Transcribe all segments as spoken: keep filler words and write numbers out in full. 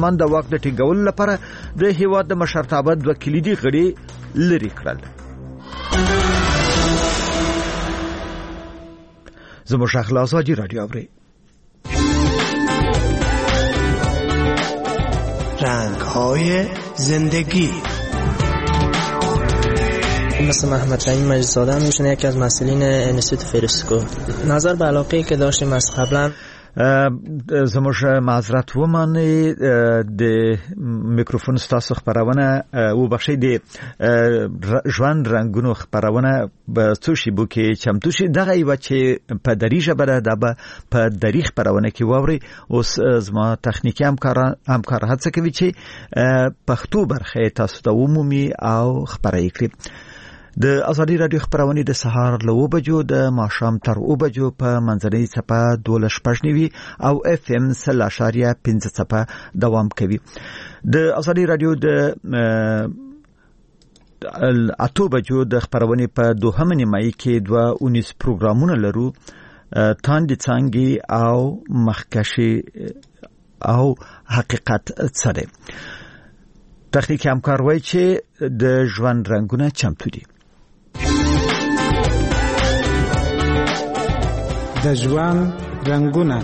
پارلمان د واک د ټینګولو لپاره د هیواد د مشرتابه دوه کلیدي غړي لري کړل. زموږ اخلاص واجی رادیو اوري رنگ‌های زندگی. مثل محمد رحیم مجیدزاده هم میشونه یکی از مسئولین انستیتوت فریسکو. نظر به علاقه‌ای که داشتیم از قبلا زموږ معذرت ومنئ د میکروفون ستاسو خبرونه وبخښئ د ژوند رنګونو خبرونه به څو شیبو کې چمتو شي. دغه یوه چې په دري ژبه ده دا به په دري خبرونه کې واورئ. اوس زما تخنیکي همکار همکار هڅه کوي چې پښتو برخه تاسو ته ومومي او خبرې کړي. د ازادي رادیو خبرونه د سهار له اوه بجو د ماښام تر اوه بجو په منځنۍ څپه دوه شپږ نوي او اف ام سل اشاریه پنځه څپه دوام کوي. د ازادي رادیو د اته بجو د خبرونه په دوهمه نیمایي کې دوه اونیس پروګرامونه لرو، تاندې څانګې او مخکشي او حقیقت څه دی. تخنیکی همکار وایي چې د ژوند رنګونه چمتو دي. د ژوند رنگونه.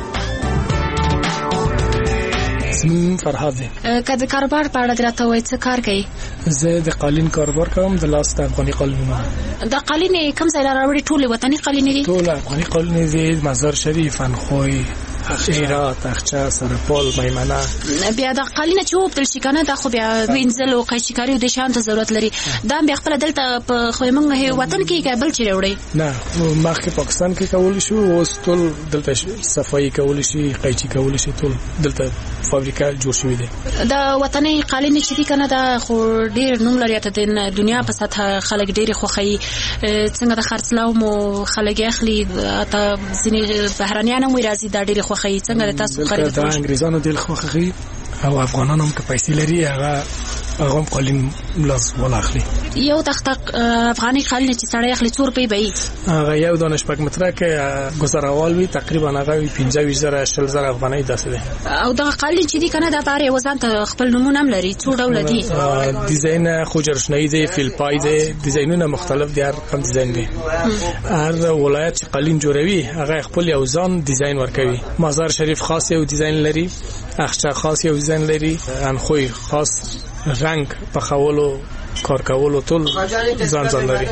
اسمم فرهاد دی. که د کاروبار په اړه درته وایي څه کار کوي؟ زه د قالین کاروبار کوم، د لاس د افغاني قالینونه. د قالین کوم ځای راوړي؟ ټول وطني قالین دي؟ ټول افغاني قالین دي. مزار شریف، انخوی، هرات، اخچه، سرپل، میمنه. بیا د قالین چې وبدل شي کنه دا خو بیا وینځل او قشکاری او د شانت ضرورت لري. دا بیا خپل دلته په خو موږ وطن کې کابل چې وړي نه مخکې پاکستان کې کول شو، اوس ټول دلته صفایي کول شي، قیچي کول شي، ټول دلته فابریکه جوړ شوې دي. د وطني قالین چې دي کنه دا خو ډیر نوم لري ته د دنیا په سطح خلک ډیر خوخي. څنګه د خرڅلاو مو خلک اخلي ته ځینې بهرانيان هم راځي دا ډیر خوخي. څنګه تاسو خرید دا انګریزانو دل خوخي او افغانانو هم که پیسې لري هغه هغه قالین لاس ولا اخلي. یو تخت افغاني قالین چې سړی اخلي څو روپۍ به هغه یو دانه شپږ متره کې گذروال وي تقریبا هغه پنځه ویشت زره شل زره افغانۍ داسې ده. او دا قالین چې دي کنه دا بار یو ځان ته خپل نمونه هم لري. څو ډول دي؟ ډیزاین خو جرشنۍ دي، فیل پای دي، ډیزاینونه مختلف دي، هر کوم ډیزاین دي. هر ولایت چې قالین جوړوي هغه خپل یو ځان ډیزاین ورکوي. مزار شریف خاص یو ډیزاین لري، اخچه خاص یو ډیزاین لري، انخوی خاص رنگ په خولو کار کولو ټول ځان ځان لري.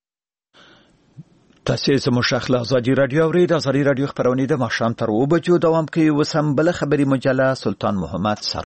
تاسو زموږ اخلاص ازادي رادیو اورید. ازادي رادیو خبرونه د ماښام تر اوه بجو دوام کوي. وسم بل خبري مجله سلطان محمد سر